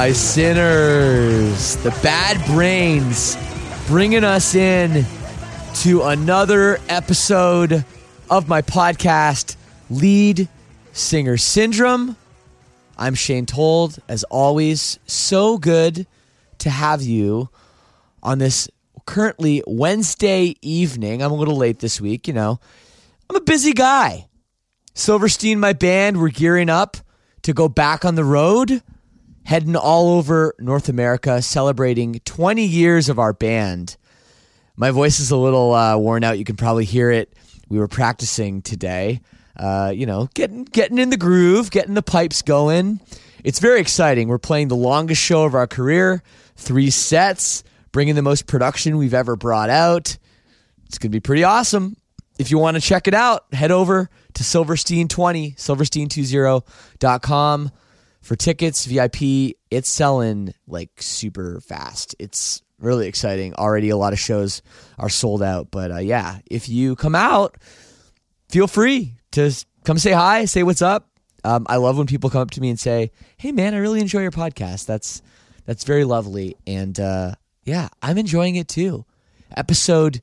my sinners, the bad brains, bringing us in to another episode of my podcast, Lead Singer Syndrome. I'm Shane Told. As always, so good to have you on this currently Wednesday evening. I'm a little late this week, you know. I'm a busy guy. Silverstein, my band, we're gearing up to go back on the road, heading all over North America, celebrating 20 years of our band. My voice is a little worn out. You can probably hear it. We were practicing today, getting in the groove, getting the pipes going. It's very exciting. We're playing the longest show of our career, 3 sets, bringing the most production we've ever brought out. It's going to be pretty awesome. If you want to check it out, head over to Silverstein20, silverstein20.com for tickets, VIP. It's selling like super fast. It's really exciting. Already a lot of shows are sold out. But if you come out, feel free to come say hi, say what's up. I love when people come up to me and say, hey man, I really enjoy your podcast. That's very lovely. And I'm enjoying it too. Episode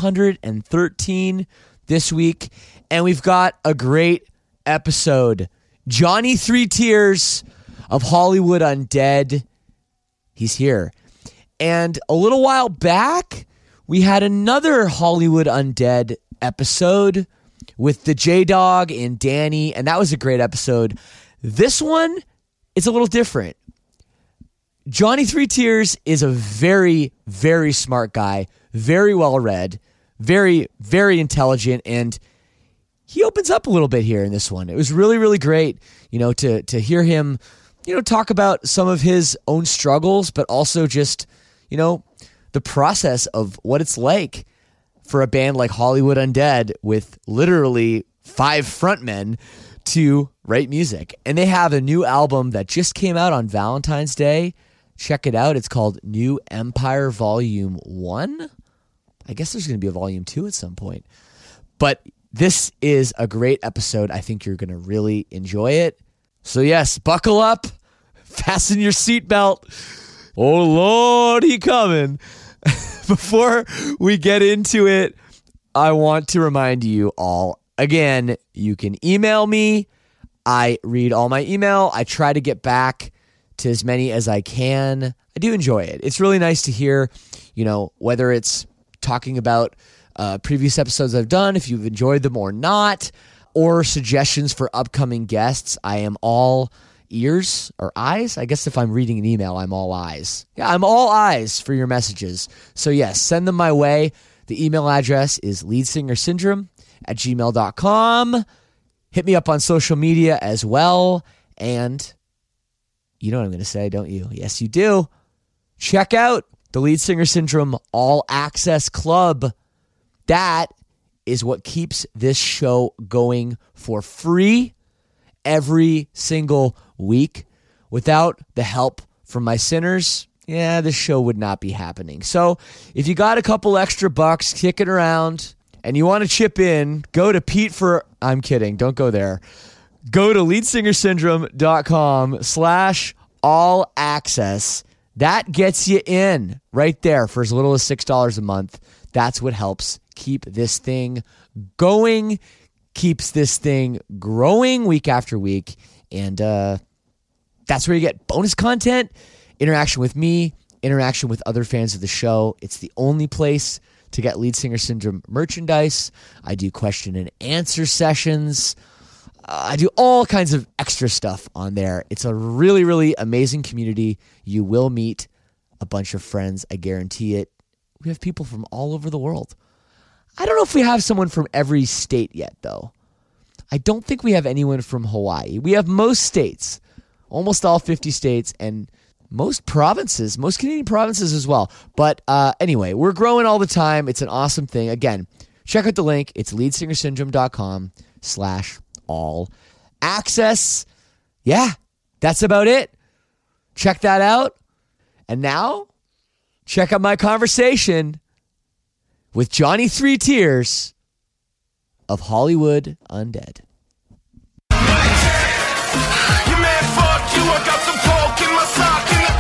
213 this week, and we've got a great episode. Johnny 3 Tears of Hollywood Undead, he's here. And a little while back, we had another Hollywood Undead episode with the J-Dog and Danny, and that was a great episode. This one, it's a little different. Johnny 3 Tears is a very, very smart guy, very well read, very, very intelligent, and he opens up a little bit here in this one. It was really, really great, to hear him, talk about some of his own struggles, but also just, the process of what it's like for a band like Hollywood Undead with literally 5 frontmen to write music. And they have a new album that just came out on Valentine's Day. Check it out. It's called New Empire Volume 1. I guess there's going to be a Volume 2 at some point. But this is a great episode. I think you're going to really enjoy it. So yes, buckle up. Fasten your seatbelt. Oh, Lord, he coming. Before we get into it, I want to remind you all, again, you can email me. I read all my email. I try to get back to as many as I can. I do enjoy it. It's really nice to hear, whether it's talking about previous episodes I've done, if you've enjoyed them or not, or suggestions for upcoming guests. I am all ears or eyes. I guess if I'm reading an email, I'm all eyes. Yeah, I'm all eyes for your messages. So yes, send them my way. The email address is leadsingersyndrome@gmail.com. Hit me up on social media as well. And you know what I'm going to say, don't you? Yes, you do. Check out the Lead Singer Syndrome All Access Club. That is what keeps this show going for free every single week. Without the help from my sinners, this show would not be happening. So if you got a couple extra bucks kicking around and you want to chip in, go to I'm kidding. Don't go there. Go to leadsingersyndrome.com/all access. That gets you in right there for as little as $6 a month. That's what helps keep this thing going, keeps this thing growing week after week. And that's where you get bonus content, interaction with me, interaction with other fans of the show. It's the only place to get Lead Singer Syndrome merchandise. I do question and answer sessions. I do all kinds of extra stuff on there. It's a really, really amazing community. You will meet a bunch of friends. I guarantee it. We have people from all over the world. I don't know if we have someone from every state yet, though. I don't think we have anyone from Hawaii. We have most states, almost all 50 states, and most provinces, most Canadian provinces as well. But anyway, we're growing all the time. It's an awesome thing. Again, check out the link. It's leadsingersyndrome.com/all access. Yeah, that's about it. Check that out. And now, check out my conversation with Johnny 3 Tears of Hollywood Undead. You man, fuck you. I got some coke in my sock and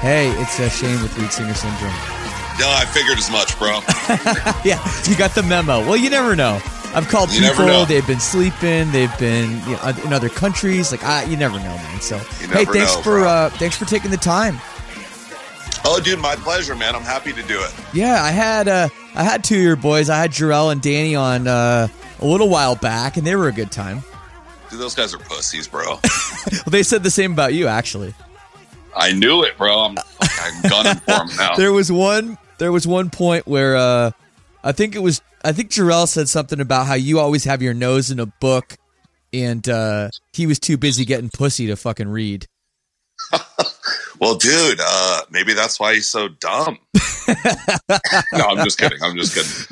Hey, it's Shane with Lead Singer Syndrome. No, I figured as much, bro. Yeah, you got the memo. Well, you never know. I've called people. They've been sleeping. They've been in other countries. Like you never know, man. So hey, thanks for taking the time. Oh, dude, my pleasure, man. I'm happy to do it. Yeah, I had two of your boys. I had Jarrell and Danny on a little while back, and they were a good time. Dude, those guys are pussies, bro. Well, they said the same about you, actually. I knew it, bro. I'm gunning for them now. There was one point where I think Jarrell said something about how you always have your nose in a book, and he was too busy getting pussy to fucking read. Well, dude, maybe that's why he's so dumb. No, I'm just kidding. I'm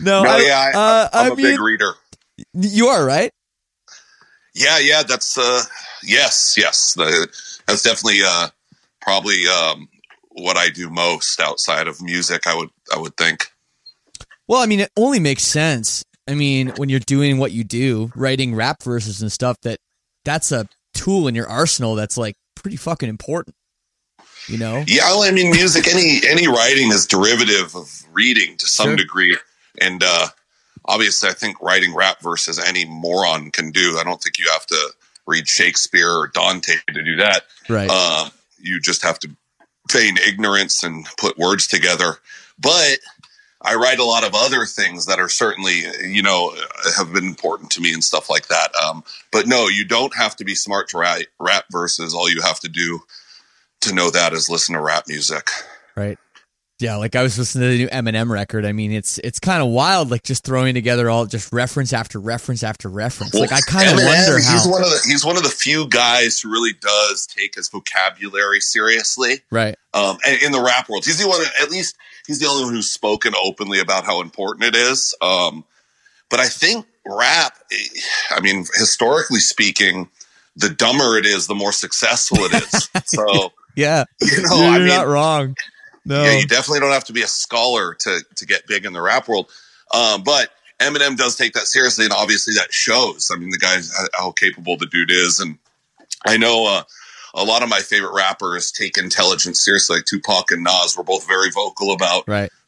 a big reader. You are, right? Yeah. That's yes. That's definitely probably what I do most outside of music. I would think. Well, I mean, it only makes sense. I mean, when you're doing what you do, writing rap verses and stuff, that's a tool in your arsenal that's like pretty fucking important. You know? Yeah, I mean, music, any writing is derivative of reading to some degree. And obviously, I think writing rap verses any moron can do. I don't think you have to read Shakespeare or Dante to do that. Right. You just have to feign ignorance and put words together. But I write a lot of other things that are certainly, have been important to me and stuff like that. But no, you don't have to be smart to write rap verses. All you have to do to know that is listen to rap music. Right. Yeah, like I was listening to the new Eminem record. I mean, it's kind of wild, like just throwing together all just reference after reference after reference. Well, like I kind of wonder how he's one of the few guys who really does take his vocabulary seriously. Right. And in the rap world, he's the one. At least he's the only one who's spoken openly about how important it is. But I think rap. I mean, historically speaking, the dumber it is, the more successful it is. So. Yeah, you're not wrong. No, yeah, you definitely don't have to be a scholar to get big in the rap world. But Eminem does take that seriously, and obviously that shows. I mean, the guy's how capable the dude is, and I know a lot of my favorite rappers take intelligence seriously. Like Tupac and Nas were both very vocal about,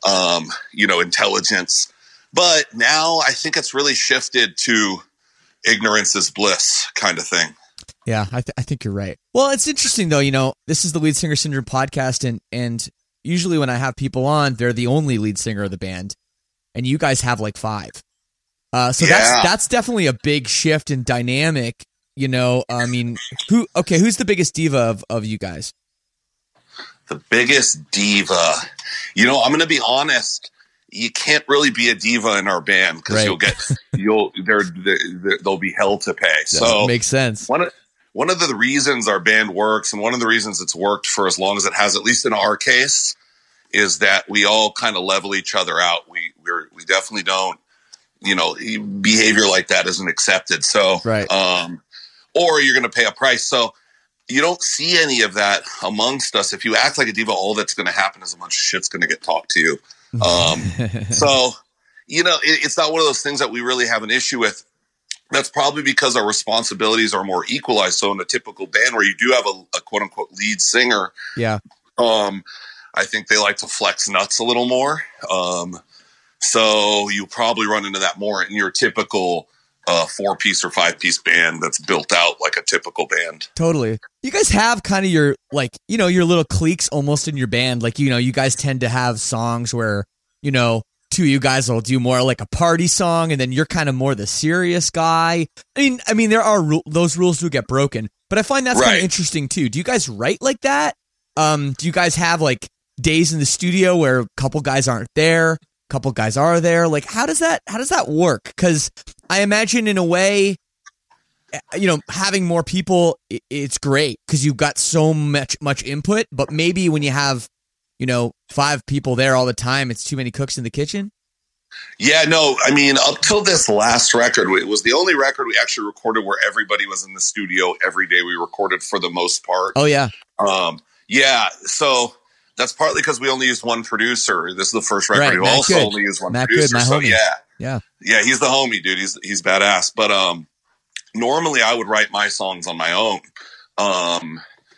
intelligence. But now I think it's really shifted to ignorance is bliss kind of thing. Yeah, I think you're right. Well, it's interesting though. This is the Lead Singer Syndrome podcast, and usually when I have people on, they're the only lead singer of the band, and you guys have like 5. So that's definitely a big shift in dynamic. I mean, who's the biggest diva of you guys? The biggest diva, I'm going to be honest. You can't really be a diva in our band because there'll be hell to pay. So makes sense. One of the reasons our band works, and one of the reasons it's worked for as long as it has, at least in our case, is that we all kind of level each other out. We definitely don't, behavior like that isn't accepted. So, right. Or you're going to pay a price. So you don't see any of that amongst us. If you act like a diva, all that's going to happen is a bunch of shit's going to get talked to you. So, it's not one of those things that we really have an issue with. That's probably because our responsibilities are more equalized. So in a typical band where you do have a quote unquote lead singer, I think they like to flex nuts a little more. So you probably run into that more in your typical 4-piece or 5-piece band that's built out like a typical band. Totally. You guys have kind of your your little cliques almost in your band. Like, you guys tend to have songs where, two of you guys will do more like a party song, and then you're kind of more the serious guy. I mean, there are those rules do get broken, but I find that's kind of interesting too. Do you guys write like that? Do you guys have like days in the studio where a couple guys aren't there, a couple guys are there? Like, how does that work? Because I imagine in a way, having more people, it's great because you've got so much input. But maybe when you have 5 people there all the time, it's too many cooks in the kitchen. Yeah, no, I mean, up till this last record, it was the only record we actually recorded where everybody was in the studio every day. We recorded for the most part. Oh, yeah. Yeah, so that's partly because we only used one producer. This is the first record we also only used one producer. Good, so homie. Yeah, he's the homie, dude. He's badass. But normally I would write my songs on my own.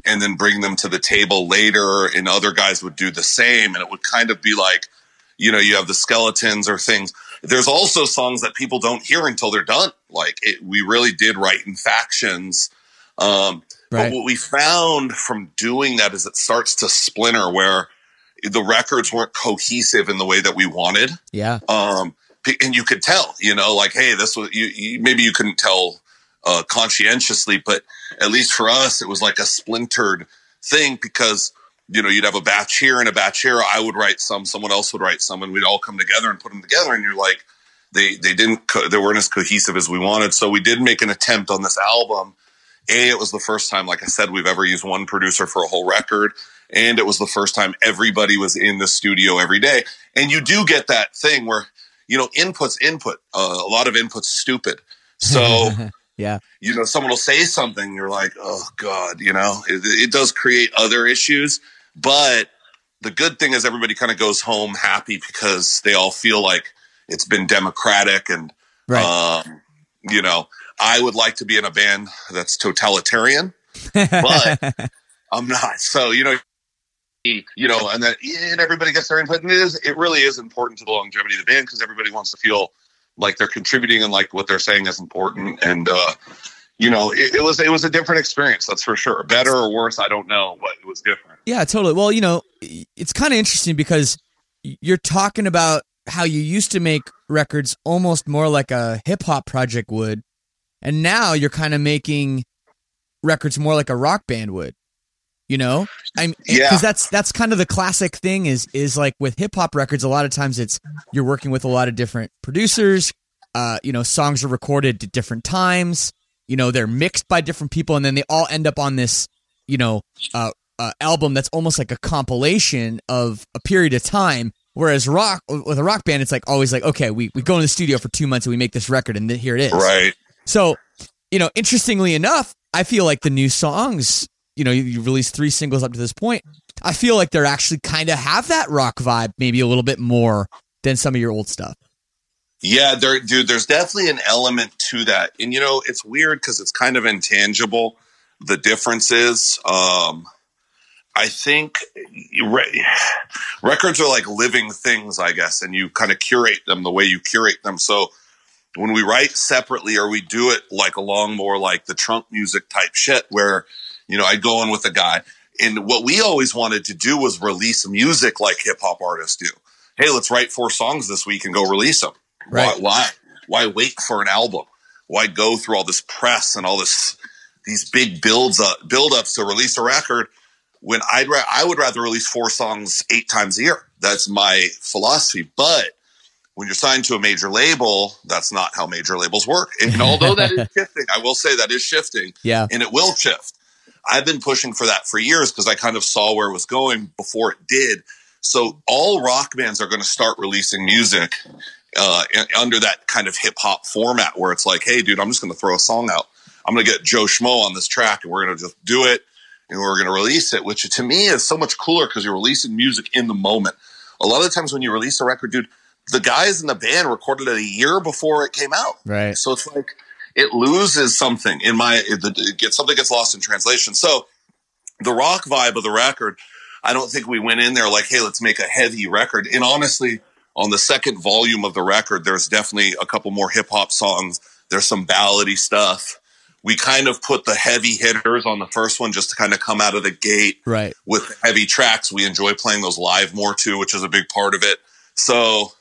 and then bring them to the table later, and other guys would do the same. And it would kind of be like, you know, you have the skeletons or things. There's also songs that people don't hear until they're done. Like we really did write in factions. But what we found from doing that is it starts to splinter where the records weren't cohesive in the way that we wanted. Yeah. And you could tell, you know, like, hey, this was, maybe you couldn't tell conscientiously, but at least for us, it was like a splintered thing because, you know, you'd have a batch here and a batch here. I would write some, someone else would write some, and we'd all come together and put them together. And you're like, they weren't as cohesive as we wanted. So we did make an attempt on this album. It was the first time, like I said, we've ever used one producer for a whole record. And it was the first time everybody was in the studio every day. And you do get that thing where, you know, input's input. A lot of input's stupid. So, yeah, you know, someone will say something, you're like, oh God, you know, it does create other issues. But the good thing is everybody kind of goes home happy because they all feel like it's been democratic. And, you know, I would like to be in a band that's totalitarian, but I'm not. So, you know, and everybody gets their input. And it really is important to the longevity of the band because everybody wants to feel like they're contributing and like what they're saying is important. And, you know, it was a different experience. That's for sure. Better or worse, I don't know, but it was different. Yeah, totally. Well, you know, it's kind of interesting because you're talking about how you used to make records almost more like a hip hop project would. And now you're kind of making records more like a rock band would. You know, because that's kind of the classic thing is like with hip hop records. A lot of times it's you're working with a lot of different producers. You know, songs are recorded at different times. You know, they're mixed by different people, and then they all end up on this, you know, album that's almost like a compilation of a period of time. Whereas with a rock band, it's like always like, okay, we go in the studio for 2 months and we make this record, and here it is. Right. So, you know, interestingly enough, I feel like the new songs. You know, you released 3 singles up to this point. I feel like they're actually kind of have that rock vibe, maybe a little bit more than some of your old stuff. Yeah, there's definitely an element to that. And, you know, it's weird because it's kind of intangible, the differences. I think records are like living things, I guess, and you kind of curate them the way you curate them. So when we write separately or we do it like along more like the trunk music type shit where, you know, I go in with a guy. And what we always wanted to do was release music like hip hop artists do. Hey, let's write 4 songs this week and go release them. Right. Why wait for an album? Why go through all this press and all these big build-ups to release a record when I would rather release 4 songs 8 times a year. That's my philosophy. But when you're signed to a major label, that's not how major labels work. And although that is shifting, I will say that is shifting. Yeah. And it will shift. I've been pushing for that for years because I kind of saw where it was going before it did. So all rock bands are going to start releasing music under that kind of hip hop format where it's like, hey, dude, I'm just going to throw a song out. I'm going to get Joe Schmo on this track and we're going to just do it and we're going to release it, which to me is so much cooler because you're releasing music in the moment. A lot of the times when you release a record, dude, the guys in the band recorded it a year before it came out. Right. So it's like, it loses something something gets lost in translation. So the rock vibe of the record, I don't think we went in there like, hey, let's make a heavy record. And honestly, on the second volume of the record, there's definitely a couple more hip hop songs. There's some ballady stuff. We kind of put the heavy hitters on the first one just to kind of come out of the gate right. with heavy tracks. We enjoy playing those live more too, which is a big part of it. So,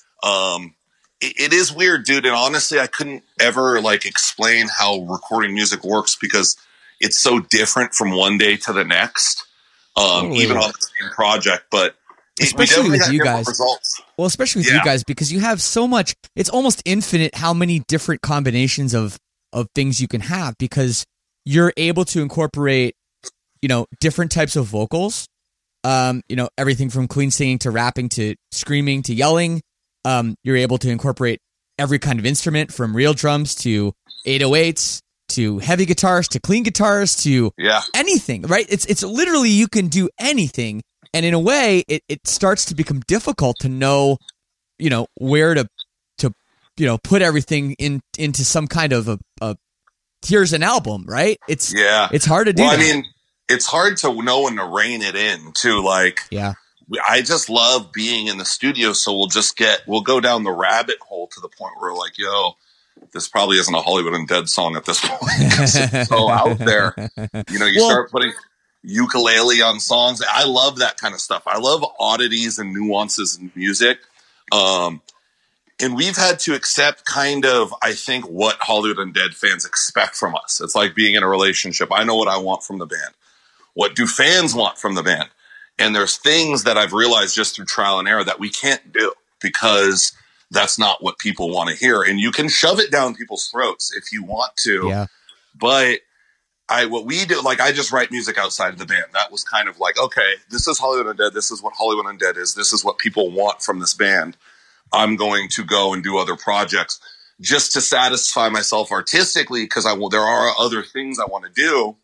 it is weird, dude. And honestly, I couldn't ever like explain how recording music works because it's so different from one day to the next, even on the same project. But especially with you guys, results. Well, especially with you guys, because you have so much, it's almost infinite how many different combinations of things you can have because you're able to incorporate, you know, different types of vocals, you know, everything from clean singing to rapping to screaming to yelling. You're able to incorporate every kind of instrument from real drums to 808s to heavy guitars to clean guitars to anything, right? It's literally you can do anything. And in a way, it starts to become difficult to know, you know, where to you know, put everything into some kind of a here's an album, right? It's hard to do. Well, that. I mean, it's hard to know when to rein it in too. Like, Yeah. I just love being in the studio. So we'll go down the rabbit hole to the point where we're like, yo, this probably isn't a Hollywood Undead song at this point because it's so out there. You know, you start putting ukulele on songs. I love that kind of stuff. I love oddities and nuances in music. And we've had to accept kind of, I think, what Hollywood Undead fans expect from us. It's like being in a relationship. I know what I want from the band. What do fans want from the band? And there's things that I've realized just through trial and error that we can't do because that's not what people want to hear. And you can shove it down people's throats if you want to. Yeah. But what we do, like, I just write music outside of the band. That was kind of like, okay, this is Hollywood Undead. This is what Hollywood Undead is. This is what people want from this band. I'm going to go and do other projects just to satisfy myself artistically because there are other things I want to do.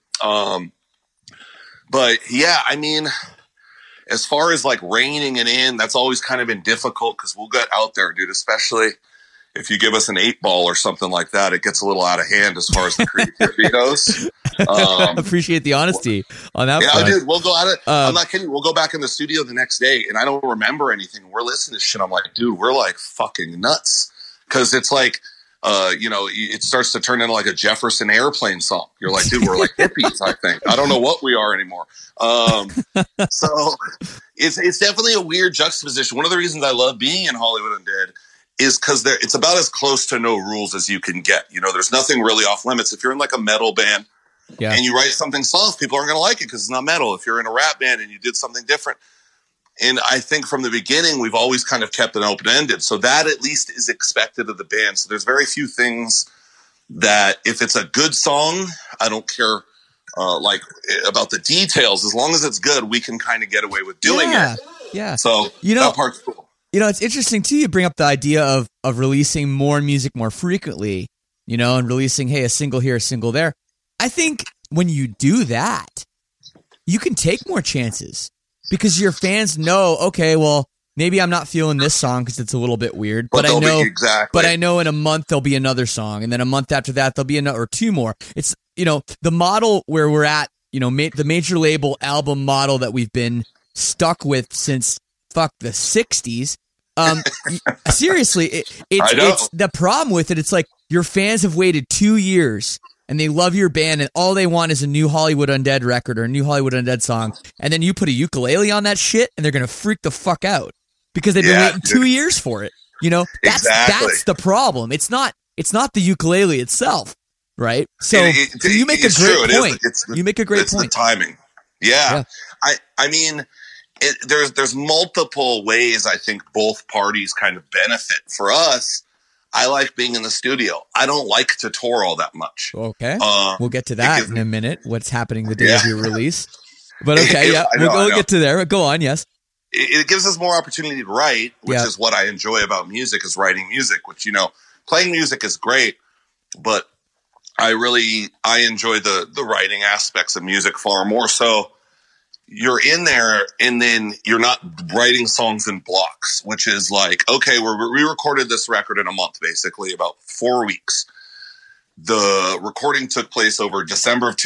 But yeah, I mean, as far as like reining it in, that's always kind of been difficult because we'll get out there, dude, especially if you give us an 8-ball or something like that, it gets a little out of hand as far as the creativity goes. Appreciate the honesty on that. Yeah, front. dude, we'll go at it. I'm not kidding. We'll go back in the studio the next day and I don't remember anything. We're listening to shit. I'm like, dude, we're like fucking nuts. Cause it's like, it starts to turn into like a Jefferson Airplane song. You're like, dude, we're like hippies, I think. I don't know what we are anymore. So it's definitely a weird juxtaposition. One of the reasons I love being in Hollywood Undead is because it's about as close to no rules as you can get. You know, there's nothing really off limits. If you're in like a metal band and you write something soft, people aren't going to like it because it's not metal. If you're in a rap band and you did something different. And I think from the beginning, we've always kind of kept it open-ended. So that at least is expected of the band. So there's very few things that if it's a good song, I don't care about the details. As long as it's good, we can kind of get away with doing it. Yeah. So that part's cool. You know, it's interesting too. You bring up the idea of releasing more music more frequently, you know, and releasing, hey, a single here, a single there. I think when you do that, you can take more chances because your fans know, okay, well, maybe I'm not feeling this song because it's a little bit weird, but I know in a month there'll be another song, and then a month after that there'll be another or two more. It's, you know, the model where we're at, you know, the major label album model that we've been stuck with since the 60s. Seriously, it's the problem with it. It's like your fans have waited 2 years and they love your band and all they want is a new Hollywood Undead record or a new Hollywood Undead song. And then you put a ukulele on that shit and they're going to freak the fuck out because they've been waiting 2 years for it. You know, that's the problem. It's not the ukulele itself. Right. So you make a great point. You make a great point. It's the timing. Yeah. I mean, there's multiple ways I think both parties kind of benefit. For us, I like being in the studio. I don't like to tour all that much. Okay. We'll get to that in a minute. What's happening the day of your release. But okay, we'll get to there. Go on, yes. It gives us more opportunity to write, which is what I enjoy about music, is writing music, which, you know, playing music is great, but I enjoy the writing aspects of music far more so. You're in there and then you're not writing songs in blocks, which is like, okay, we recorded this record in a month, basically about 4 weeks. The recording took place over December of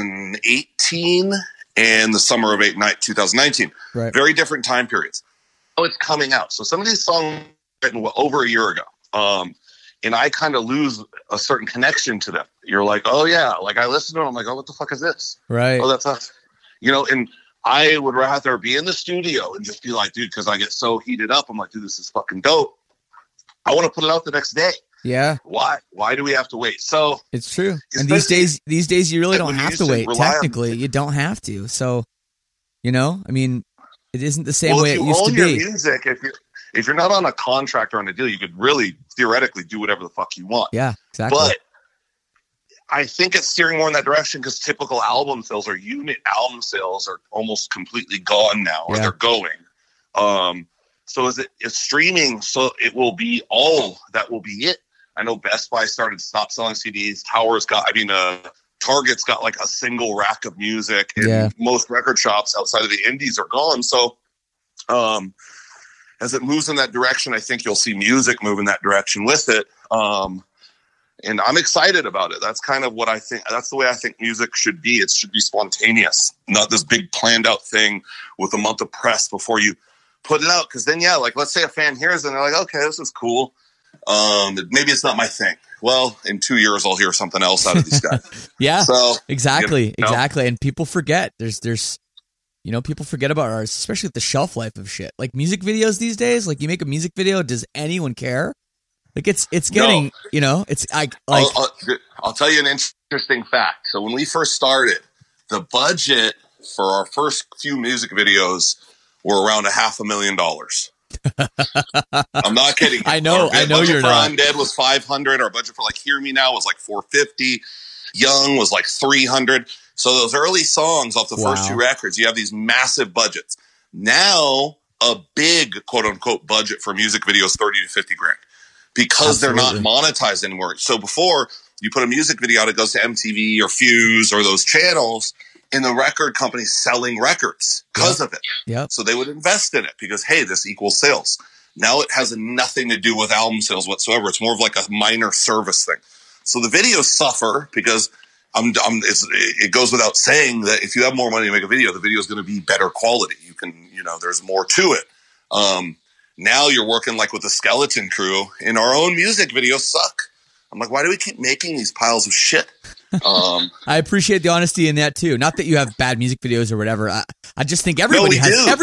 2018 and the summer of 2019. Right. Very different time periods. Oh, it's coming out. So some of these songs were written over a year ago. And I kind of lose a certain connection to them. You're like, oh yeah. Like I listen to them. I'm like, oh, what the fuck is this? Right. Oh, that's us. You know, and I would rather be in the studio and just be like, dude, because I get so heated up. I'm like, dude, this is fucking dope. I want to put it out the next day. Yeah. Why do we have to wait? So it's true. And these days you really don't have to wait. Technically, you don't have to. So, you know, I mean, it isn't the same way it used to be. Music, if you're not on a contract or on a deal, you could really theoretically do whatever the fuck you want. Yeah, exactly. But I think it's steering more in that direction because typical album sales or unit album sales are almost completely gone now, or they're going. So it's streaming, so it will be all that will be it. I know Best Buy stopped selling CDs. Target's got like a single rack of music, and most record shops outside of the indies are gone. So, as it moves in that direction, I think you'll see music move in that direction with it. And I'm excited about it. That's kind of what I think. That's the way I think music should be. It should be spontaneous, not this big planned out thing with a month of press before you put it out. Because then, yeah, like let's say a fan hears it and they're like, okay, this is cool. Maybe it's not my thing. Well, in 2 years, I'll hear something else out of these guys. Yeah, so exactly. And people forget. There's people forget about ours, especially with the shelf life of shit. Like music videos these days. Like you make a music video, does anyone care? Like it's getting, it's I'll tell you an interesting fact. So when we first started, the budget for our first few music videos were around $500,000. I'm not kidding. I know you're not. Undead was 500. Our budget for like Hear Me Now was like 450. Young was like 300. So those early songs off the first two records, you have these massive budgets. Now a big quote unquote budget for music videos, 30 to 50 grand. Because they're not monetized anymore. So before you put a music video out, it goes to MTV or Fuse or those channels, and the record company's selling records because of it. Yep. So they would invest in it because, hey, this equals sales. Now it has nothing to do with album sales whatsoever. It's more of like a minor service thing. So the videos suffer because it goes without saying that if you have more money to make a video, the video is going to be better quality. You can, there's more to it. Now you're working like with a skeleton crew, and our own music videos suck. I'm like, why do we keep making these piles of shit? I appreciate the honesty in that too. Not that you have bad music videos or whatever. I just think everybody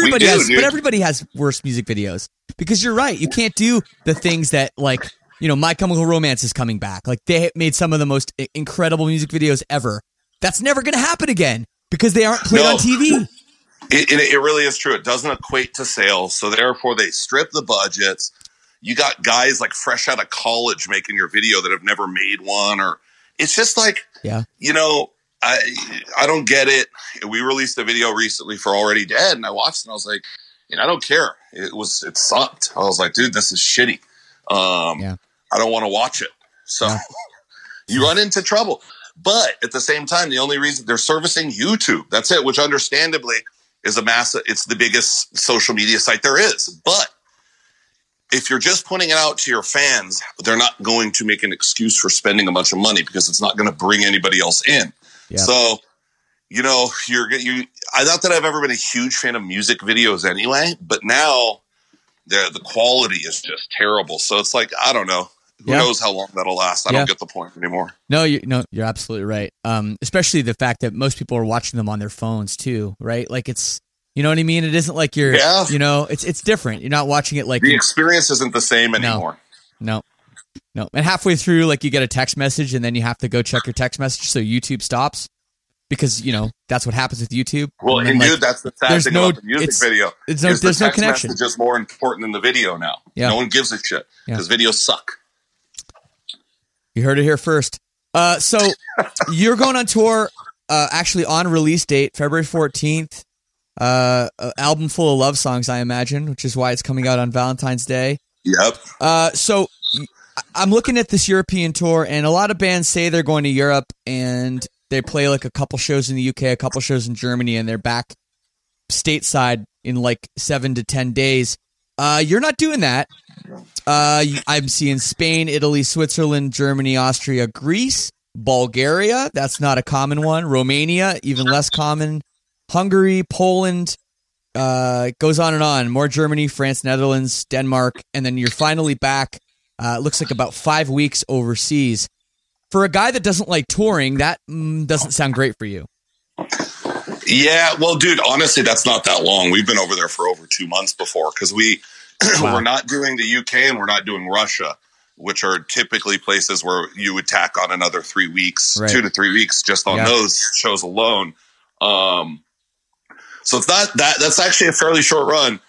has worse music videos, because you're right. You can't do the things that like, My Chemical Romance is coming back. Like they made some of the most incredible music videos ever. That's never going to happen again because they aren't played on TV. It really is true. It doesn't equate to sales. So therefore they strip the budgets. You got guys like fresh out of college making your video that have never made one, or it's just like, I don't get it. We released a video recently for Already Dead, and I watched it and I was like, I don't care. It sucked. I was like, dude, this is shitty. I don't want to watch it. So you run into trouble. But at the same time, the only reason they're servicing YouTube, that's it, which understandably is it's the biggest social media site there is. But if you're just putting it out to your fans, they're not going to make an excuse for spending a bunch of money because it's not going to bring anybody else in. Yep. So, I not that I've ever been a huge fan of music videos anyway, but now the quality is just terrible. So it's like, I don't know. Who knows how long that'll last? I don't get the point anymore. No, you're absolutely right. Especially the fact that most people are watching them on their phones too, right? Like it's, you know what I mean? It isn't like you're, it's different. You're not watching it like the experience isn't the same anymore. No. And halfway through, like you get a text message and then you have to go check your text message. So YouTube stops because, that's what happens with YouTube. Well, and dude, that's the sad thing about the music video. There's no connection. It's just more important than the video now. Yeah. No one gives a shit because videos suck. You heard it here first. So you're going on tour, actually on release date, February 14th. Album full of love songs, I imagine, which is why it's coming out on Valentine's Day. Yep. So I'm looking at this European tour, and a lot of bands say they're going to Europe, and they play like a couple shows in the UK, a couple shows in Germany, and they're back stateside in like 7 to 10 days. You're not doing that. I'm seeing Spain, Italy, Switzerland, Germany, Austria, Greece, Bulgaria. That's not a common one. Romania, even less common. Hungary, Poland, goes on and on. More Germany, France, Netherlands, Denmark, and then you're finally back. It looks like about 5 weeks overseas. For a guy that doesn't like touring, that doesn't sound great for you. Yeah, well, dude, honestly, that's not that long. We've been over there for over 2 months before because we're not doing the UK and we're not doing Russia, which are typically places where you would tack on another 3 weeks, 2 to 3 weeks just on those shows alone. So it's not that's actually a fairly short run.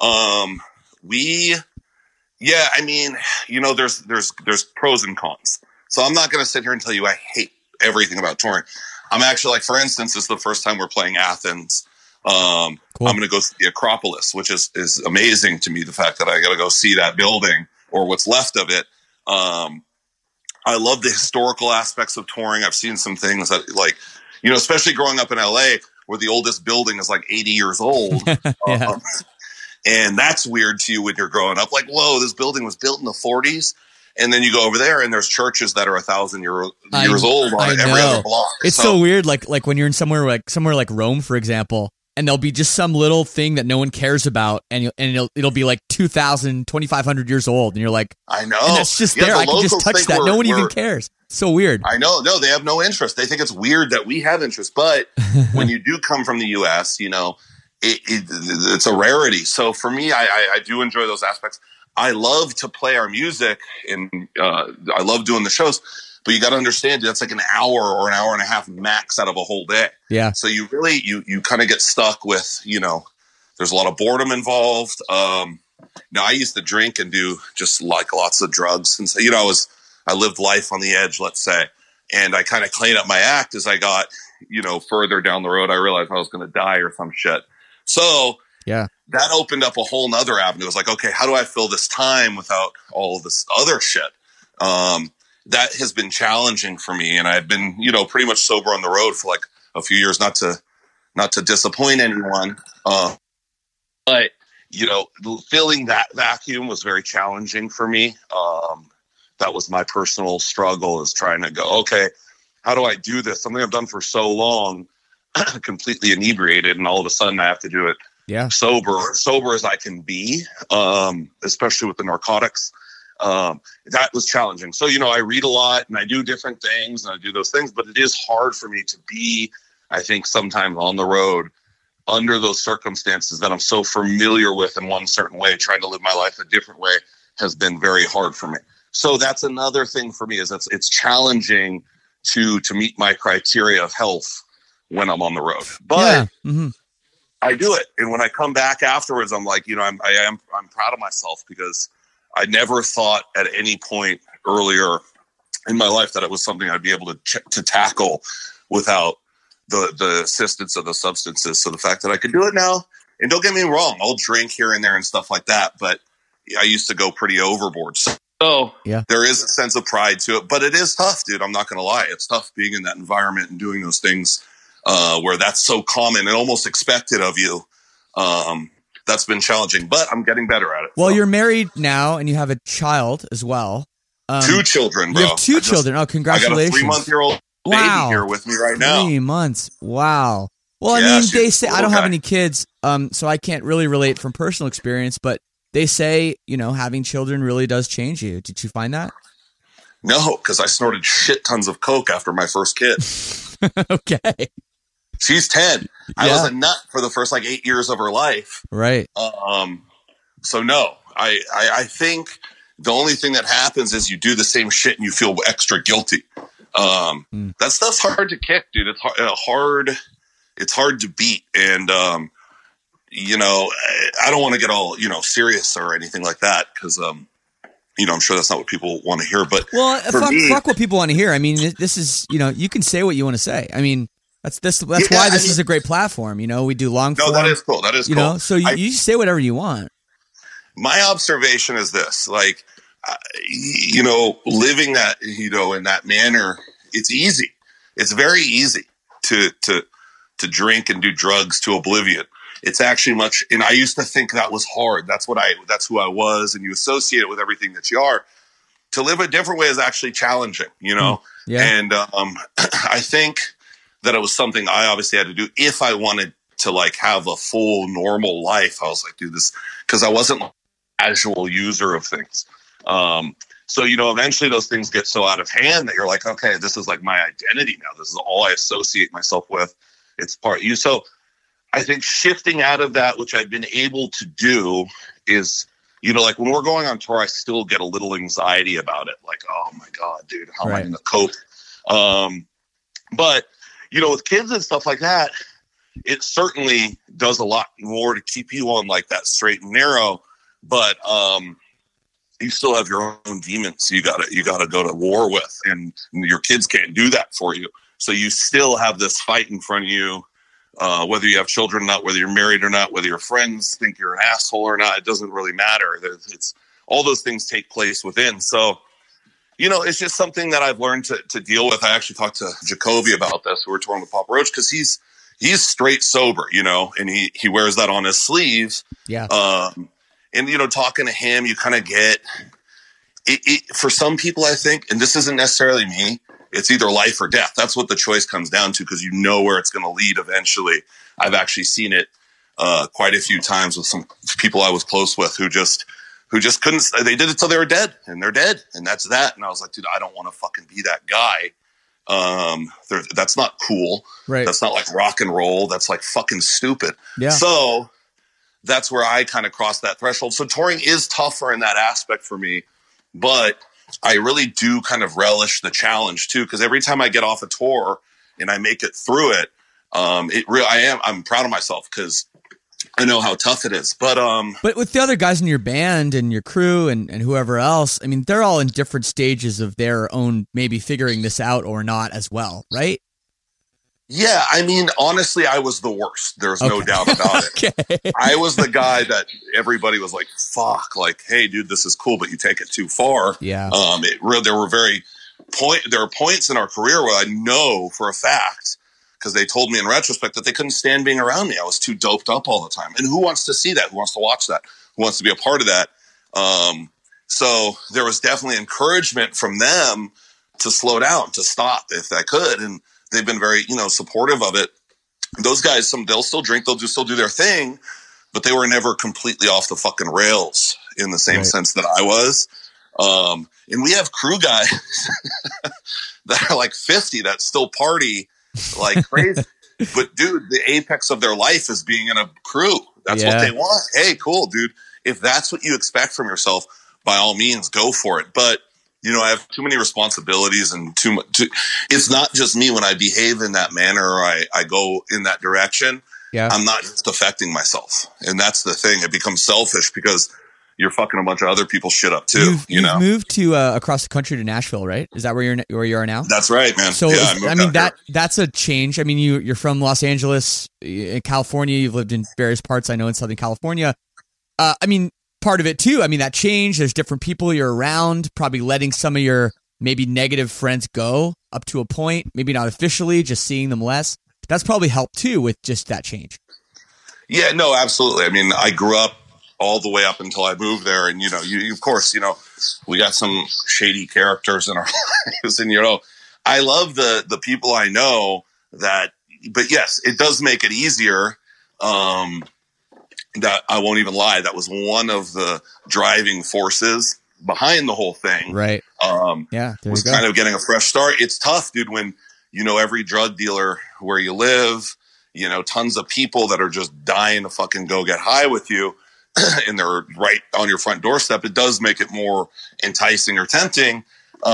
There's pros and cons. So I'm not going to sit here and tell you I hate everything about touring. I'm actually, like, for instance, this is the first time we're playing Athens. Cool. I'm going to go see the Acropolis, which is amazing to me, the fact that I got to go see that building or what's left of it. I love the historical aspects of touring. I've seen some things that, like, especially growing up in LA where the oldest building is like 80 years old. And that's weird to you when you're growing up. Like, whoa, this building was built in the 40s. And then you go over there, and there's churches that are 1,000 years old on every other block. It's so weird. Like when you're in somewhere like Rome, for example, and there'll be just some little thing that no one cares about, and it'll be like 2,000, 2,500 years old, and you're like, I know, and that's just there. I can just touch that. No one even cares. So weird. I know. No, they have no interest. They think it's weird that we have interest. But when you do come from the U.S., you know, it's a rarity. So for me, I do enjoy those aspects. I love to play our music, and I love doing the shows. But you got to understand, that's like an hour or an hour and a half max out of a whole day. Yeah. So you really you kind of get stuck with, you know, there's a lot of boredom involved. Now I used to drink and do just like lots of drugs, and so, you know, I lived life on the edge, let's say, and I kind of cleaned up my act as I got, you know, further down the road. I realized I was going to die or some shit. So yeah, that opened up a whole nother avenue. It was like, okay, how do I fill this time without all of this other shit? That has been challenging for me. And I've been, you know, pretty much sober on the road for like a few years, not to disappoint anyone. But, you know, filling that vacuum was very challenging for me. That was my personal struggle, is trying to go, okay, how do I do this? Something I've done for so long, completely inebriated, and all of a sudden I have to do it sober as I can be, especially with the narcotics. That was challenging. So, you know, I read a lot and I do different things and I do those things, but it is hard for me to be, I think, sometimes on the road under those circumstances that I'm so familiar with in one certain way. Trying to live my life a different way has been very hard for me. So that's another thing for me, is it's challenging to meet my criteria of health when I'm on the road, but I do it. And when I come back afterwards, I'm like, you know, I'm proud of myself, because I never thought at any point earlier in my life that it was something I'd be able to tackle without the assistance of the substances. So the fact that I could do it now, and don't get me wrong, I'll drink here and there and stuff like that, but I used to go pretty overboard. So there is a sense of pride to it, but it is tough, dude. I'm not going to lie. It's tough being in that environment and doing those things where that's so common and almost expected of you. That's been challenging, but I'm getting better at it. Well, you're married now and you have a child as well. 2 children, bro. You have 2 children. Oh, congratulations. I got a 3-month-old baby here with me right now. 3 months. Wow. Well, I mean, they say, I don't have any kids, so I can't really relate from personal experience, but they say, you know, having children really does change you. Did you find that? No, because I snorted shit tons of coke after my first kid. Okay. She's 10. I was a nut for the first like 8 years of her life. Right. So no, I think the only thing that happens is you do the same shit and you feel extra guilty. That stuff's hard to kick, dude. It's hard. It's hard to beat. And, you know, I don't want to get all, you know, serious or anything like that, because, you know, I'm sure that's not what people want to hear. But fuck what people want to hear. I mean, this is, you know, you can say what you want to say. I mean, that's why this is a great platform. You know, we do long form. No, that is cool. That is cool. You know, so you say whatever you want. My observation is this: like, you know, living that, you know, in that manner, it's easy. It's very easy to drink and do drugs to oblivion. It's actually much, and I used to think that was hard. That's who I was, and you associate it with everything that you are. To live a different way is actually challenging, you know? Yeah. And I think that it was something I obviously had to do if I wanted to like have a full normal life. I was like, do this, because I wasn't a casual user of things. So, you know, eventually those things get so out of hand that you're like, okay, this is like my identity now. This is all I associate myself with. It's part of you. So I think shifting out of that, which I've been able to do, is, you know, like when we're going on tour, I still get a little anxiety about it. Like, oh my God, dude, how am I going to cope? But, you know, with kids and stuff like that, it certainly does a lot more to keep you on like that straight and narrow. But you still have your own demons you gotta go to war with, and your kids can't do that for you. So you still have this fight in front of you. Whether you have children or not, whether you're married or not, whether your friends think you're an asshole or not, it doesn't really matter. It's all those things take place within. So, you know, it's just something that I've learned to deal with. I actually talked to Jacoby about this. We were touring with Papa Roach, because he's straight sober, you know, and he wears that on his sleeves. Yeah. And, you know, talking to him, you kind of get, for some people, I think, and this isn't necessarily me, it's either life or death. That's what the choice comes down to, because you know where it's going to lead eventually. I've actually seen it quite a few times with some people I was close with who just couldn't. They did it till they were dead, and they're dead, and that's that. And I was like, dude, I don't want to fucking be that guy. That's not cool. Right. That's not like rock and roll. That's like fucking stupid. Yeah. So that's where I kind of crossed that threshold. So touring is tougher in that aspect for me, but I really do kind of relish the challenge too, because every time I get off a tour and I make it through it, I'm proud of myself because I know how tough it is. But with the other guys in your band and your crew and whoever else, I mean, they're all in different stages of their own maybe figuring this out or not as well, right? Yeah, I mean, honestly, I was the worst. There's no doubt about it. Okay. I was the guy that everybody was like, fuck, like, hey, dude, this is cool, but you take it too far. Yeah. There were points in our career where I know for a fact, because they told me in retrospect that they couldn't stand being around me. I was too doped up all the time. And who wants to see that? Who wants to watch that? Who wants to be a part of that? So there was definitely encouragement from them to slow down, to stop if I could. And they've been very, supportive of it. Those guys, they'll still drink, they'll still do their thing, but they were never completely off the fucking rails in the same sense that I was. And we have crew guys that are like 50 that still party like crazy. But dude, the apex of their life is being in a crew. That's what they want. Hey, cool, dude. If that's what you expect from yourself, by all means, go for it. But I have too many responsibilities and too much. It's not just me when I behave in that manner or I go in that direction. Yeah. I'm not just affecting myself. And that's the thing. It becomes selfish because you're fucking a bunch of other people's shit up too. You've moved to across the country to Nashville, right? Is that where you are now? That's right, man. So yeah, that's a change. I mean, you're from Los Angeles, in California. You've lived in various parts, I know, in Southern California. I mean, part of it too, I mean, that change, there's different people you're around, probably letting some of your maybe negative friends go up to a point, maybe not officially, just seeing them less. That's probably helped too with just that change. Yeah, no, absolutely. I mean, I grew up all the way up until I moved there. And, you of course, we got some shady characters in our lives. And, I love the people I know but yes, it does make it easier. That I won't even lie. That was one of the driving forces behind the whole thing. Right. Was kind of getting a fresh start. It's tough, dude, when every drug dealer where you live, tons of people that are just dying to fucking go get high with you and they're right on your front doorstep. It does make it more enticing or tempting.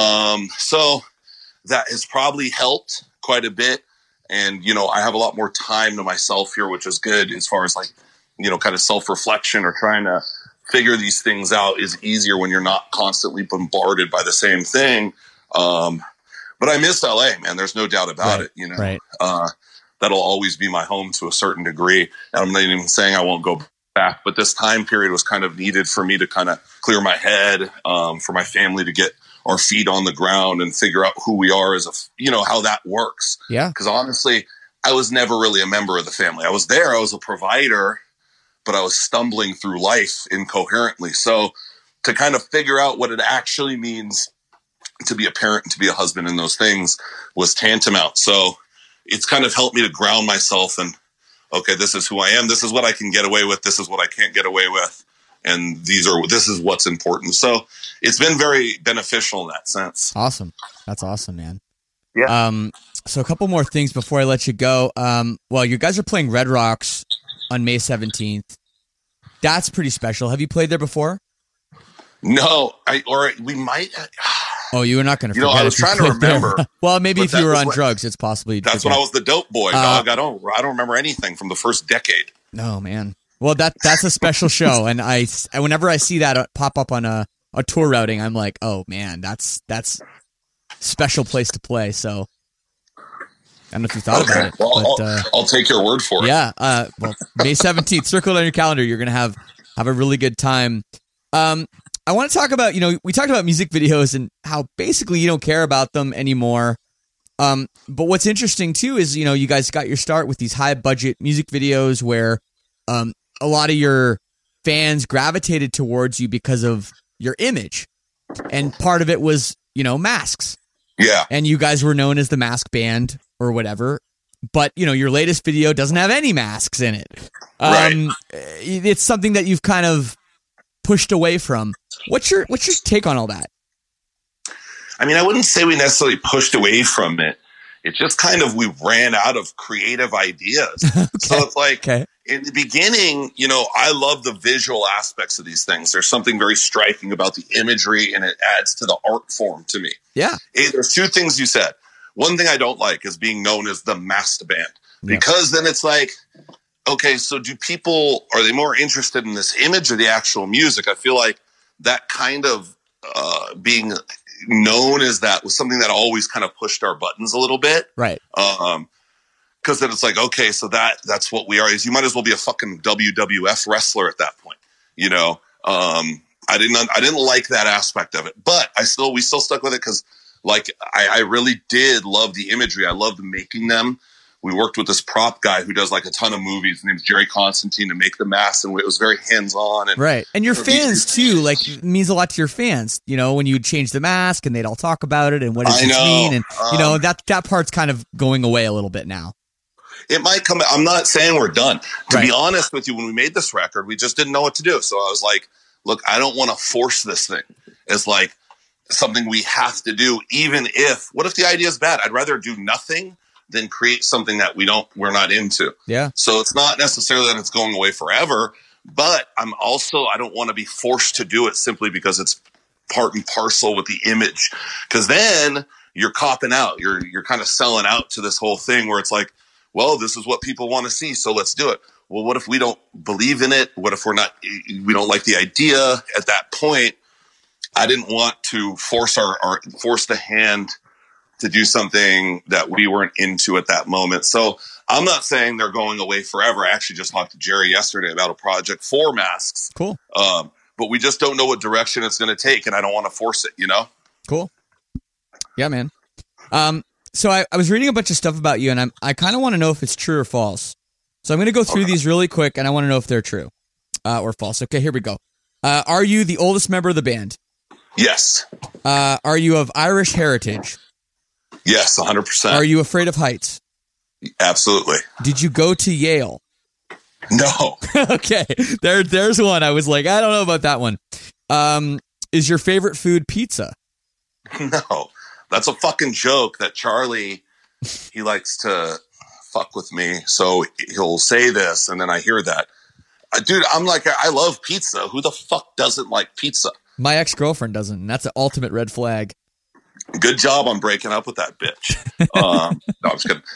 So that has probably helped quite a bit. And, I have a lot more time to myself here, which is good as far as like, kind of self-reflection or trying to figure these things out is easier when you're not constantly bombarded by the same thing. But I miss LA, man. There's no doubt about it. Right. That'll always be my home to a certain degree. And I'm not even saying I won't go back, but this time period was kind of needed for me to kind of clear my head, for my family to get our feet on the ground and figure out who we are as how that works. Yeah. Because honestly, I was never really a member of the family. I was there. I was a provider, but I was stumbling through life incoherently. So to kind of figure out what it actually means to be a parent and to be a husband and those things was tantamount. So it's kind of helped me to ground myself and, okay, this is who I am. This is what I can get away with. This is what I can't get away with. And this is what's important. So it's been very beneficial in that sense. Awesome. That's awesome, man. Yeah. So a couple more things before I let you go. Well, you guys are playing Red Rocks on May 17th. That's pretty special. Have you played there before? No, we might. Oh, you were not going to forget. I was trying to remember. Well, maybe if you were on drugs, it's possibly. That's when I was the dope boy, dog. I don't remember anything from the first decade. No, man. Well, that's a special show, and whenever I see that pop up on a tour routing, I'm like, oh man, that's special place to play. So I don't know if you thought about it. Well, but, I'll take your word for it. Yeah. Well, May 17th, circle it on your calendar. You're gonna have a really good time. I want to talk about, we talked about music videos and how basically you don't care about them anymore. But what's interesting too is, you guys got your start with these high budget music videos where a lot of your fans gravitated towards you because of your image. and part of it was, masks. Yeah. And you guys were known as the mask band or whatever. But, your latest video doesn't have any masks in it. Right. It's something that you've kind of pushed away from. What's your take on all that? I mean, I wouldn't say we necessarily pushed away from it. It's just kind of, we ran out of creative ideas. Okay. So it's like, in the beginning, I love the visual aspects of these things. There's something very striking about the imagery, and it adds to the art form to me. Yeah. There's two things you said. One thing I don't like is being known as the masked band, because then it's like, okay, so are they more interested in this image or the actual music? I feel like that kind of being known as that was something that always kind of pushed our buttons a little bit. Right. Because then it's like, okay, so that's what we are. Is you might as well be a fucking WWF wrestler at that point. I didn't like that aspect of it, but we still stuck with it because I really did love the imagery. I loved making them. We worked with this prop guy who does like a ton of movies. His name's Jerry Constantine, to make the masks, and it was very hands-on. Right. And your fans too, it means a lot to your fans, when you change the mask and they'd all talk about it and what does this mean. And, that part's kind of going away a little bit now. It might come. I'm not saying we're done. To be honest with you, when we made this record, we just didn't know what to do. So I was like, look, I don't want to force this thing. It's like something we have to do, what if the idea is bad? I'd rather do nothing than create something that we're not into. Yeah. So it's not necessarily that it's going away forever, but I don't want to be forced to do it simply because it's part and parcel with the image. Because then you're copping out. You're kind of selling out to this whole thing where it's like, well, this is what people want to see, so let's do it. Well, what if we don't believe in it? What if we don't like the idea? At that point, I didn't want to force the hand to do something that we weren't into at that moment. So I'm not saying they're going away forever. I actually just talked to Jerry yesterday about a project for masks. Cool. But we just don't know what direction it's going to take, and I don't want to force it, Cool. Yeah, man. So I was reading a bunch of stuff about you, and I kind of want to know if it's true or false. So I'm going to go through these really quick, and I want to know if they're true or false. Okay, here we go. Are you the oldest member of the band? Yes. Are you of Irish heritage? Yes, 100%. Are you afraid of heights? Absolutely. Did you go to Yale? No. Okay, there's one. I was like, I don't know about that one. Is your favorite food pizza? No. That's a fucking joke that Charlie, he likes to fuck with me. So he'll say this, and then I hear that. Dude, I'm like, I love pizza. Who the fuck doesn't like pizza? My ex-girlfriend doesn't, and that's an ultimate red flag. Good job on breaking up with that bitch. No, I'm just kidding.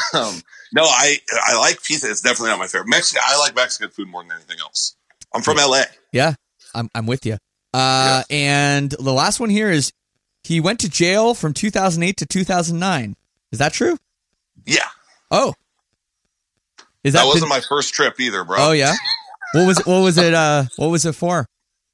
No, I like pizza. It's definitely not my favorite. I like Mexican food more than anything else. I'm from LA. Yeah, I'm with you. Yeah. And the last one here is, he went to jail from 2008 to 2009. Is that true? Yeah. Oh. That wasn't my first trip either, bro. Oh yeah. What was it? What was it for?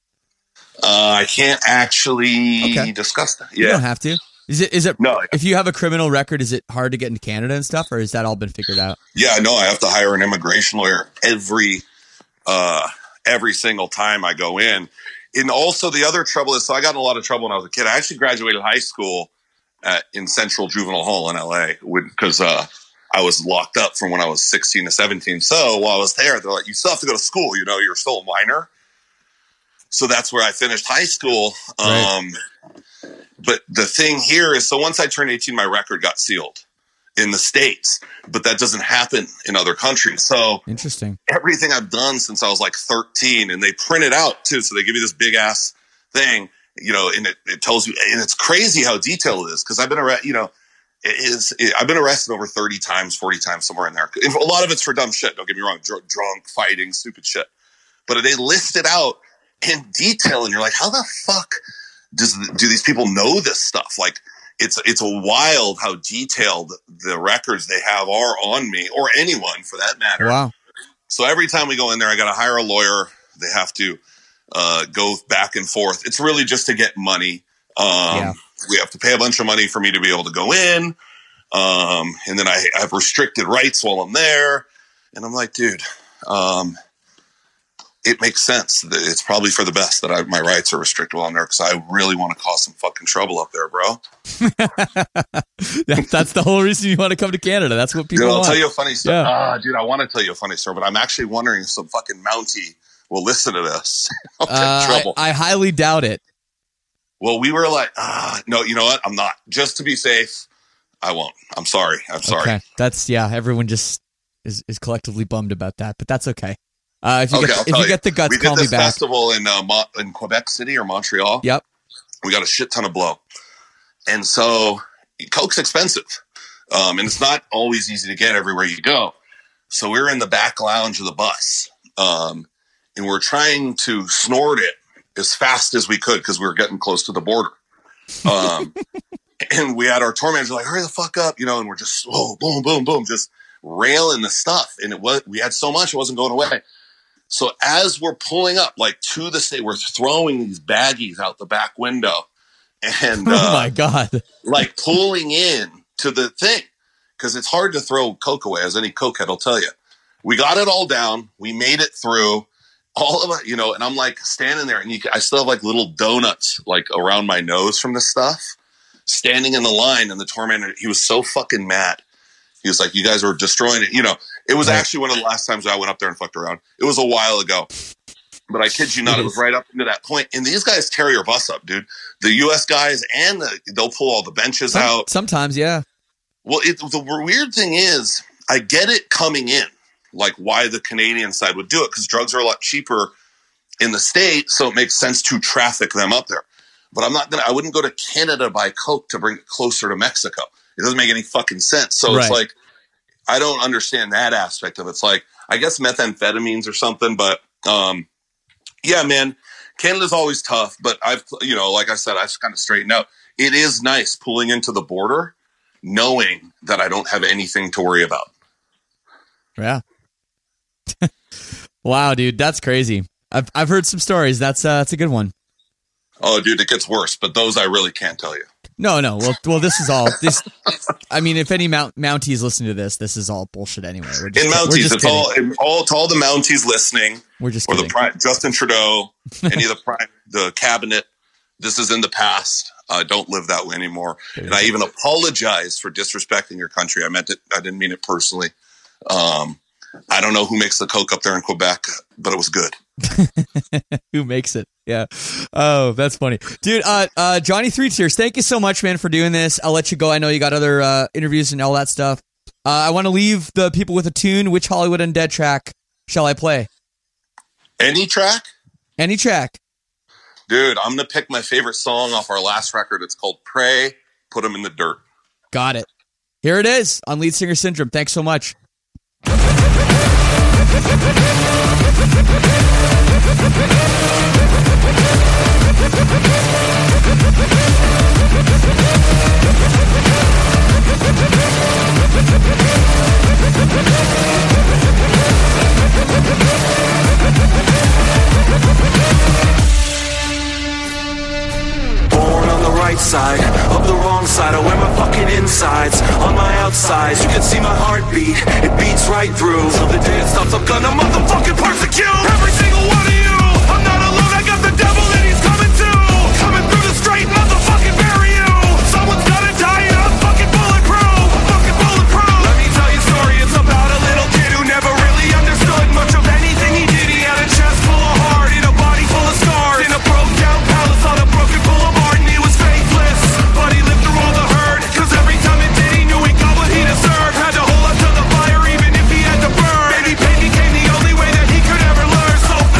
I can't actually discuss that. Yeah. You don't have to. Is it? No. If you have a criminal record, is it hard to get into Canada and stuff, or has that all been figured out? Yeah, no. I have to hire an immigration lawyer every single time I go in. And also the other trouble is, so I got in a lot of trouble when I was a kid. I actually graduated high school in Central Juvenile Hall in LA because I was locked up from when I was 16 to 17. So while I was there, they're like, you still have to go to school. You're still a minor. So that's where I finished high school. Right. But the thing here is, so once I turned 18, my record got sealed in the States, but that doesn't happen in other countries. So interesting. Everything I've done since I was like 13, and they print it out too. So they give you this big ass thing, and it tells you, and it's crazy how detailed it is. Cause I've been I've been arrested over 30 times, 40 times, somewhere in there. A lot of it's for dumb shit. Don't get me wrong. Drunk, fighting, stupid shit. But they list it out in detail, and you're like, how the fuck do these people know this stuff? Like, it's a wild how detailed the records they have are on me, or anyone for that matter. Wow. So every time we go in there, I got to hire a lawyer. They have to go back and forth. It's really just to get money. We have to pay a bunch of money for me to be able to go in. And then I have restricted rights while I'm there. And I'm like, dude, it makes sense. It's probably for the best that my rights are restricted on there because I really want to cause some fucking trouble up there, bro. That's the whole reason you want to come to Canada. That's what people want. I'll tell you a funny story. Yeah. Dude, I want to tell you a funny story, but I'm actually wondering if some fucking Mountie will listen to this. I'll get in trouble. I highly doubt it. Well, we were like, no, you know what? I'm not. Just to be safe, I won't. I'm sorry. Okay. That's, everyone just is collectively bummed about that, but that's okay. If you get the guts, call me back. We did this festival in Quebec City or Montreal. Yep. We got a shit ton of blow. And so Coke's expensive. And it's not always easy to get everywhere you go. So we're in the back lounge of the bus. And we're trying to snort it as fast as we could because we were getting close to the border. And we had our tour manager like, hurry the fuck up, and we're just boom, boom, boom, just railing the stuff. And we had so much, it wasn't going away. So as we're pulling up, like to the state, we're throwing these baggies out the back window and, oh my God, like pulling in to the thing. Cause it's hard to throw Coke away, as any cokehead will tell you. We got it all down. We made it through all of it, and I'm like standing there and I still have like little donuts like around my nose from this stuff, standing in the line. And the tour manager, he was so fucking mad. He was like, you guys are destroying it. It was actually one of the last times I went up there and fucked around. It was a while ago. But I kid you not, it was right up into that point. And these guys tear your bus up, dude. The U.S. guys, and they'll pull all the benches out. Sometimes, yeah. Well, the weird thing is, I get it coming in, like why the Canadian side would do it, because drugs are a lot cheaper in the state, so it makes sense to traffic them up there. But I wouldn't go to Canada to buy Coke to bring it closer to Mexico. It doesn't make any fucking sense. So It's like, I don't understand that aspect of it. It's like, I guess methamphetamines or something, but yeah, man, Canada's always tough, but I've, like I said, I've kind of straightened out. It is nice pulling into the border, knowing that I don't have anything to worry about. Yeah. Wow, dude, that's crazy. I've heard some stories. That's a good one. Oh, dude, it gets worse, but those I really can't tell you. No. Well, this is all this. I mean, if any Mounties listen to this is all bullshit anyway. Mounties, it's all to all the Mounties listening. We're just or kidding. The Prime, Justin Trudeau, any of the cabinet. This is in the past. Don't live that way anymore. And I even apologize for disrespecting your country. I meant it. I didn't mean it personally. I don't know who makes the Coke up there in Quebec, but it was good. Who makes it? Yeah. Oh, that's funny. Dude, Johnny Three Tears, thank you so much, man, for doing this. I'll let you go. I know you got other interviews and all that stuff. I want to leave the people with a tune. Which Hollywood Undead track shall I play? Any track? Any track. Dude, I'm going to pick my favorite song off our last record. It's called Pray, Put 'Em in the Dirt. Got it. Here it is on Lead Singer Syndrome. Thanks so much. Born on the right side of the wrong side. I wear my fucking insides on my outsides. You can see my heartbeat, it beats right through. So the day it stops, I'm gonna motherfucking persecute every single one of you. I'm not alone, I got the devil and he's coming too. Coming through the straight, motherfucking bury you. Someone's gotta die and I'm fucking bulletproof. Fucking bulletproof. Let me tell you a story, it's about a little kid who never really understood much of anything he did. He had a chest full of heart and a body full of scars. In a broke down palace on a broken boulevard, and he was faithless, but he lived through all the hurt. Cause every time it did, he knew he got what he deserved. Had to hold up to the fire even if he had to burn. Baby pain became the only way that he could ever learn. So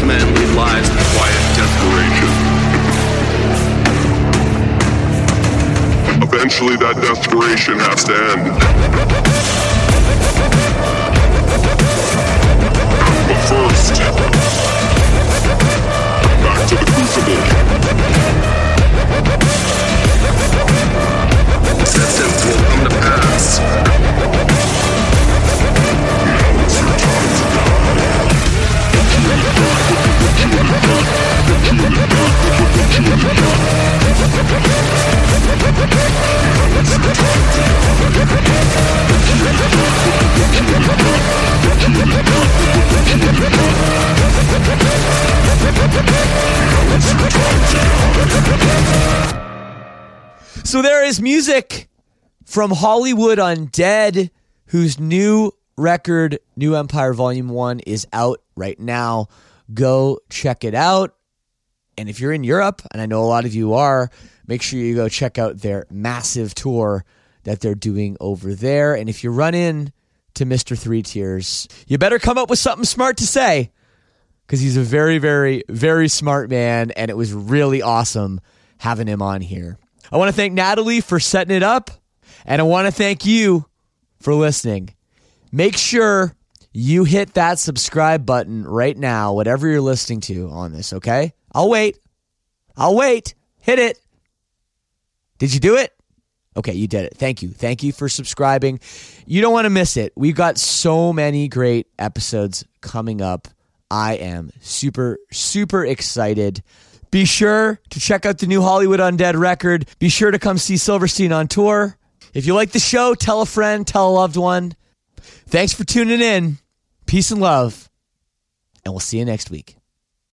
men lead lives of quiet desperation. Eventually that desperation has to end. But first, back to the crucible. Acceptance will come to pass. Now is your time to die. So there is music from Hollywood Undead, whose new record, New Empire Volume 1, is out right now. Go check it out. And if you're in Europe, and I know a lot of you are, make sure you go check out their massive tour that they're doing over there. And if you run in to Mr. Three Tears, you better come up with something smart to say, because he's a very, very, very smart man, and it was really awesome having him on here. I want to thank Natalie for setting it up, and I want to thank you for listening. Make sure you hit that subscribe button right now, whatever you're listening to on this, okay? I'll wait. Hit it. Did you do it? Okay, you did it. Thank you. Thank you for subscribing. You don't want to miss it. We've got so many great episodes coming up. I am super, super excited. Be sure to check out the new Hollywood Undead record. Be sure to come see Silverstein on tour. If you like the show, tell a friend, tell a loved one. Thanks for tuning in. Peace and love. And we'll see you next week.